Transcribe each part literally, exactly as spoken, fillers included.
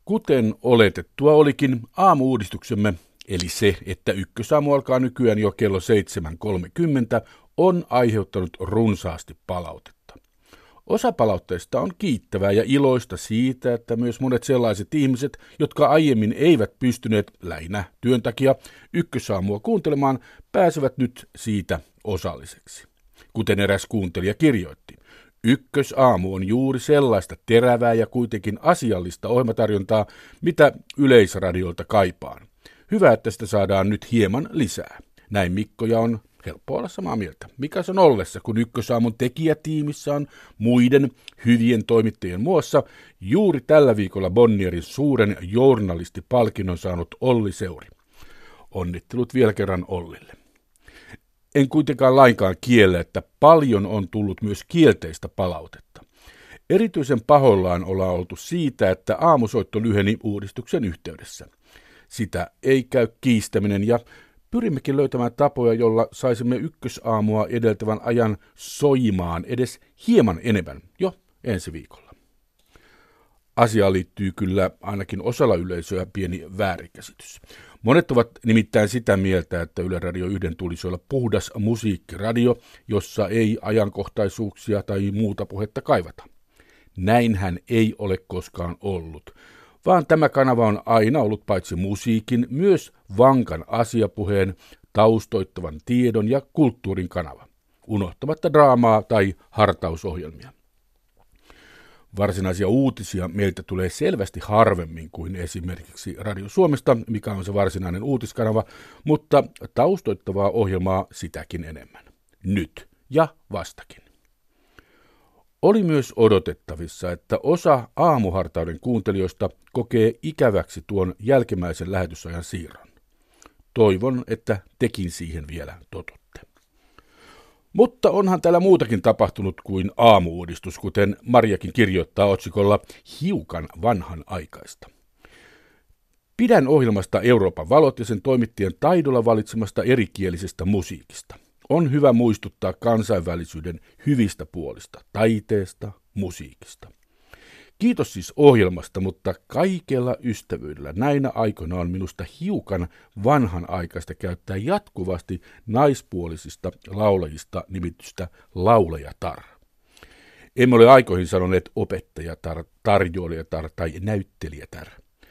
Kuten oletettua olikin, aamu-uudistuksemme, eli se, että ykkösaamu alkaa nykyään jo kello seitsemän kolmekymmentä, on aiheuttanut runsaasti palautetta. Osa palautteista on kiittävää ja iloista siitä, että myös monet sellaiset ihmiset, jotka aiemmin eivät pystyneet lähinnä työn takia ykkösaamua kuuntelemaan, pääsevät nyt siitä osalliseksi. Kuten eräs kuuntelija kirjoitti, ykkösaamu on juuri sellaista terävää ja kuitenkin asiallista ohjelmatarjontaa, mitä yleisradiolta kaipaan. Hyvä, että sitä saadaan nyt hieman lisää. Näin Mikko ja on helppo olla samaa mieltä. Mikä se on ollessa, kun ykkösaamun tekijätiimissä on muiden hyvien toimittajien muassa juuri tällä viikolla Bonnierin suuren journalistipalkinnon saanut Olli Seuri. Onnittelut vielä kerran Ollille. En kuitenkaan lainkaan kiellä, että paljon on tullut myös kielteistä palautetta. Erityisen pahoillaan ollaan oltu siitä, että aamusoitto lyheni uudistuksen yhteydessä. Sitä ei käy kiistäminen ja pyrimmekin löytämään tapoja, jolla saisimme ykkösaamua edeltävän ajan soimaan edes hieman enemmän jo ensi viikolla. Asiaan liittyy kyllä ainakin osalla yleisöä pieni väärinkäsitys. Monet ovat nimittäin sitä mieltä, että Yle Radio yksi tulisi olla puhdas musiikkiradio, jossa ei ajankohtaisuuksia tai muuta puhetta kaivata. Näinhän ei ole koskaan ollut, vaan tämä kanava on aina ollut paitsi musiikin, myös vankan asiapuheen, taustoittavan tiedon ja kulttuurin kanava, unohtamatta draamaa tai hartausohjelmia. Varsinaisia uutisia meiltä tulee selvästi harvemmin kuin esimerkiksi Radio Suomesta, mikä on se varsinainen uutiskanava, mutta taustoittavaa ohjelmaa sitäkin enemmän. Nyt ja vastakin. Oli myös odotettavissa, että osa aamuhartauden kuuntelijoista kokee ikäväksi tuon jälkimmäisen lähetysajan siirron. Toivon, että tekin siihen vielä totutte. Mutta onhan täällä muutakin tapahtunut kuin aamu-uudistus, kuten Marjakin kirjoittaa otsikolla hiukan vanhanaikaista. Pidän ohjelmasta Euroopan valot ja sen toimittajien taidolla valitsemasta erikielisestä musiikista. On hyvä muistuttaa kansainvälisyyden hyvistä puolista, taiteesta, musiikista. Kiitos siis ohjelmasta, mutta kaikella ystävyydellä näinä aikoina on minusta hiukan vanhanaikaista käyttää jatkuvasti naispuolisista laulajista nimitystä laulajatar. Emme ole aikoihin sanoneet opettajatar, tarjoilijatar tai näyttelijätar.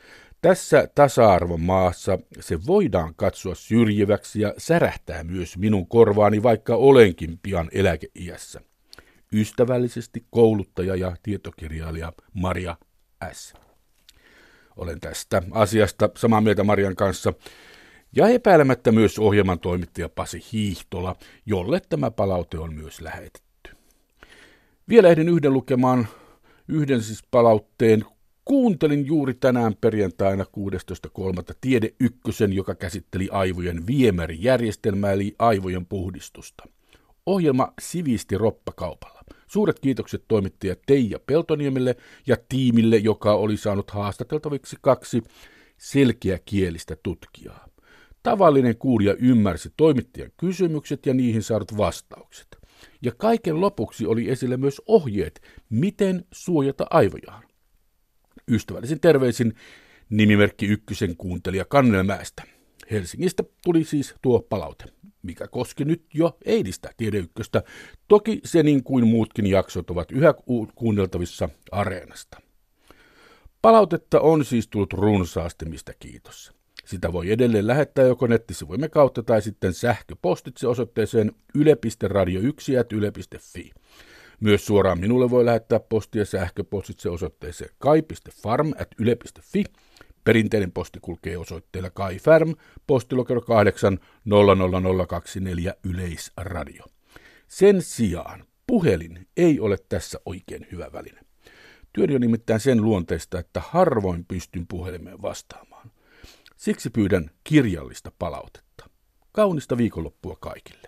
Tässä tasa-arvon maassa se voidaan katsoa syrjiväksi ja särähtää myös minun korvaani, vaikka olenkin pian eläkeiässä. Ystävällisesti kouluttaja ja tietokirjailija Maria S. Olen tästä asiasta samaa mieltä Marian kanssa ja epäilemättä myös ohjelman toimittaja Pasi Hiihtola, jolle tämä palaute on myös lähetetty. Vielä ehdin yhden lukemaan, yhden siis palautteen. Kuuntelin juuri tänään perjantaina kuudestoista kolmatta Tiede Ykkösen, joka käsitteli aivojen viemärijärjestelmää eli aivojen puhdistusta. Ohjelma sivisti roppakaupalla. Suuret kiitokset toimittaja Teija Peltoniemelle ja tiimille, joka oli saanut haastateltaviksi kaksi selkeäkielistä tutkijaa. Tavallinen kuulija ymmärsi toimittajan kysymykset ja niihin saadut vastaukset. Ja kaiken lopuksi oli esillä myös ohjeet, miten suojata aivojaan. Ystävällisin terveisin nimimerkki Ykkösen kuuntelija Kannelmäestä. Helsingistä tuli siis tuo palaute, mikä koski nyt jo eilistä Tiede Ykköstä. Toki se niin kuin muutkin jaksot ovat yhä kuunneltavissa Areenasta. Palautetta on siis tullut runsaasti, mistä kiitos. Sitä voi edelleen lähettää joko nettisivuimme kautta tai sitten sähköpostitse osoitteeseen yle piste radio yksi ät yle piste fi. Myös suoraan minulle voi lähettää postia sähköpostitse osoitteeseen kai piste farm ät yle piste fi. Perinteinen posti kulkee osoitteella Kai Färm, postilokero kahdeksan nolla nolla nolla kaksikymmentäneljä Yleisradio. Sen sijaan puhelin ei ole tässä oikein hyvä väline. Työni on nimittäin sen luonteista, että harvoin pystyn puhelimeen vastaamaan. Siksi pyydän kirjallista palautetta. Kaunista viikonloppua kaikille.